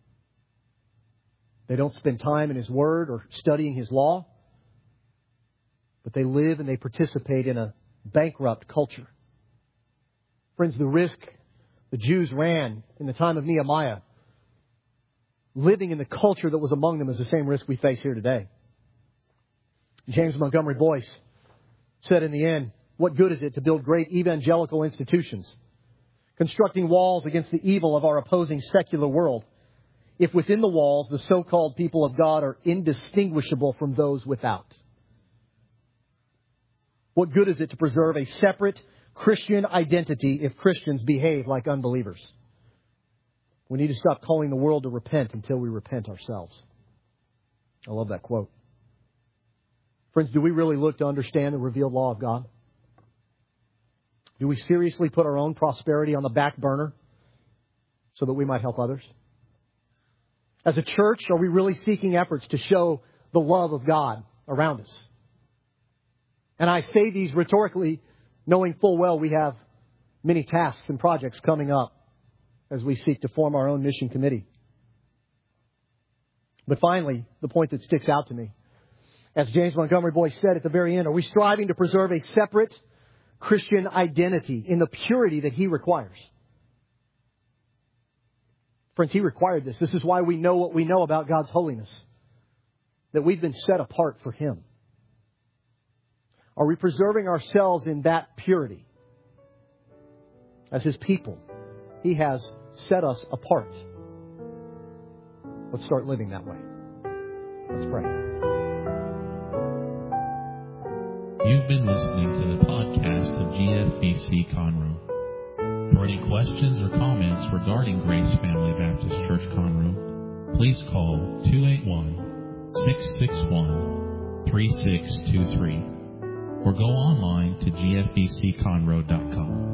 they don't spend time in His Word or studying His law, but they live and they participate in a bankrupt culture. Friends, the risk the Jews ran in the time of Nehemiah, living in the culture that was among them, is the same risk we face here today. James Montgomery Boyce said in the end, what good is it to build great evangelical institutions, constructing walls against the evil of our opposing secular world, if within the walls the so-called people of God are indistinguishable from those without? What good is it to preserve a separate Christian identity if Christians behave like unbelievers? We need to stop calling the world to repent until we repent ourselves. I love that quote. Friends, do we really look to understand the revealed law of God? Do we seriously put our own prosperity on the back burner so that we might help others? As a church, are we really seeking efforts to show the love of God around us? And I say these rhetorically, knowing full well we have many tasks and projects coming up as we seek to form our own mission committee. But finally, the point that sticks out to me, as James Montgomery Boyce said at the very end, are we striving to preserve a separate Christian identity in the purity that He requires? Friends, He required this. This is why we know what we know about God's holiness, that we've been set apart for Him. Are we preserving ourselves in that purity? As His people, He has set us apart. Let's start living that way. Let's pray. You've been listening to the podcast of G F B C Conroe. For any questions or comments regarding Grace Family Baptist Church Conroe, please call two eight one, six six one, three six two three or go online to g f b c conroe dot com.